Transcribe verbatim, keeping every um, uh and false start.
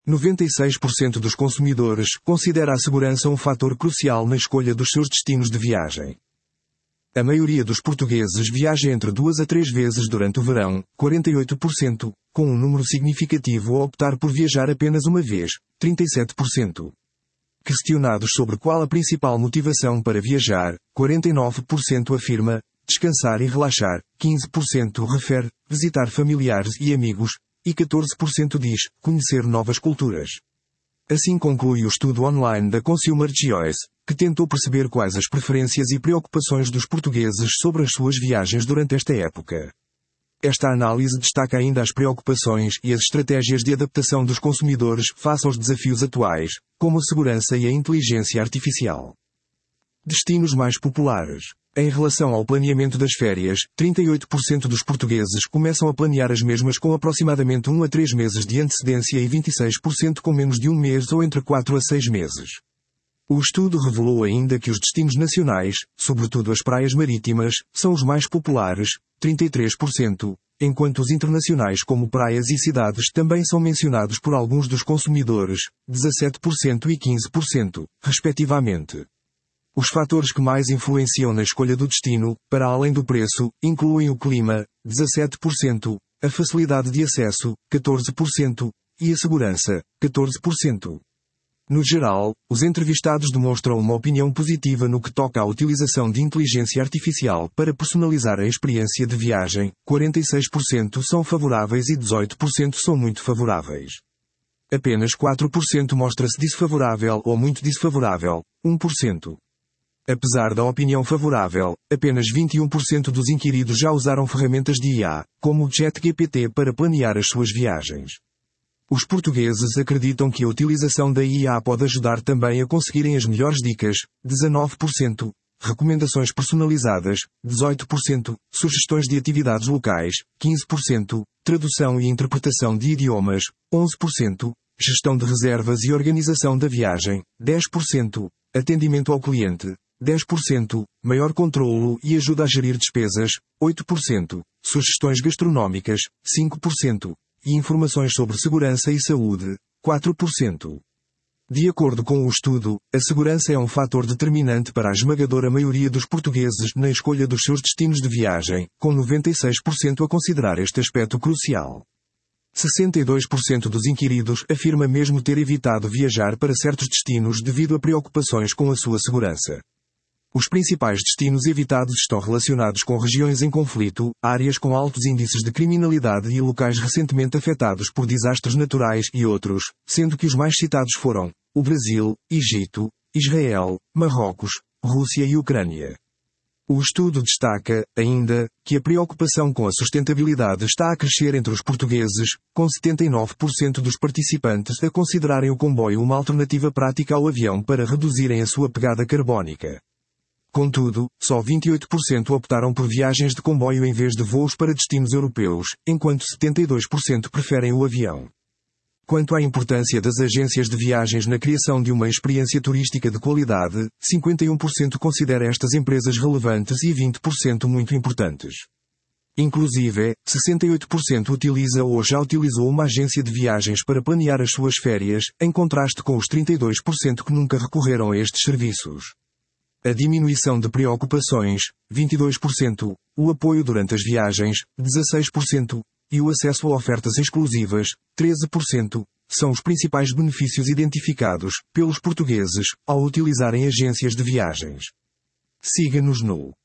noventa e seis por cento dos consumidores considera a segurança um fator crucial na escolha dos seus destinos de viagem. A maioria dos portugueses viaja entre duas a três vezes durante o verão, quarenta e oito por cento, com um número significativo a optar por viajar apenas uma vez, trinta e sete por cento. Questionados sobre qual a principal motivação para viajar, quarenta e nove por cento afirma descansar e relaxar, quinze por cento refere visitar familiares e amigos, e catorze por cento diz conhecer novas culturas. Assim conclui o estudo online da Consumer Choice, que tentou perceber quais as preferências e preocupações dos portugueses sobre as suas viagens durante esta época. Esta análise destaca ainda as preocupações e as estratégias de adaptação dos consumidores face aos desafios atuais, como a segurança e a inteligência artificial. Destinos mais populares. Em relação ao planeamento das férias, trinta e oito por cento dos portugueses começam a planear as mesmas com aproximadamente um a três meses de antecedência e vinte e seis por cento com menos de um mês ou entre quatro a seis meses. O estudo revelou ainda que os destinos nacionais, sobretudo as praias marítimas, são os mais populares, trinta e três por cento, enquanto os internacionais como praias e cidades também são mencionados por alguns dos consumidores, dezassete por cento e quinze por cento, respectivamente. Os fatores que mais influenciam na escolha do destino, para além do preço, incluem o clima, dezassete por cento, a facilidade de acesso, catorze por cento, e a segurança, catorze por cento. No geral, os entrevistados demonstram uma opinião positiva no que toca à utilização de inteligência artificial para personalizar a experiência de viagem, quarenta e seis por cento são favoráveis e dezoito por cento são muito favoráveis. Apenas quatro por cento mostra-se desfavorável ou muito desfavorável, um por cento. Apesar da opinião favorável, apenas vinte e um por cento dos inquiridos já usaram ferramentas de I A, como o ChatGPT, para planear as suas viagens. Os portugueses acreditam que a utilização da I A pode ajudar também a conseguirem as melhores dicas, dezanove por cento, recomendações personalizadas, dezoito por cento, sugestões de atividades locais, quinze por cento, tradução e interpretação de idiomas, onze por cento, gestão de reservas e organização da viagem, dez por cento, atendimento ao cliente, dez por cento, maior controlo e ajuda a gerir despesas, oito por cento, sugestões gastronómicas, cinco por cento, e informações sobre segurança e saúde, quatro por cento. De acordo com o estudo, a segurança é um fator determinante para a esmagadora maioria dos portugueses na escolha dos seus destinos de viagem, com noventa e seis por cento a considerar este aspecto crucial. sessenta e dois por cento dos inquiridos afirma mesmo ter evitado viajar para certos destinos devido a preocupações com a sua segurança. Os principais destinos evitados estão relacionados com regiões em conflito, áreas com altos índices de criminalidade e locais recentemente afetados por desastres naturais e outros, sendo que os mais citados foram o Brasil, Egito, Israel, Marrocos, Rússia e Ucrânia. O estudo destaca, ainda, que a preocupação com a sustentabilidade está a crescer entre os portugueses, com setenta e nove por cento dos participantes a considerarem o comboio uma alternativa prática ao avião para reduzirem a sua pegada carbónica. Contudo, só vinte e oito por cento optaram por viagens de comboio em vez de voos para destinos europeus, enquanto setenta e dois por cento preferem o avião. Quanto à importância das agências de viagens na criação de uma experiência turística de qualidade, cinquenta e um por cento considera estas empresas relevantes e vinte por cento muito importantes. Inclusive, sessenta e oito por cento utiliza ou já utilizou uma agência de viagens para planear as suas férias, em contraste com os trinta e dois por cento que nunca recorreram a estes serviços. A diminuição de preocupações, vinte e dois por cento, o apoio durante as viagens, dezasseis por cento, e o acesso a ofertas exclusivas, treze por cento, são os principais benefícios identificados pelos portugueses ao utilizarem agências de viagens. Siga-nos no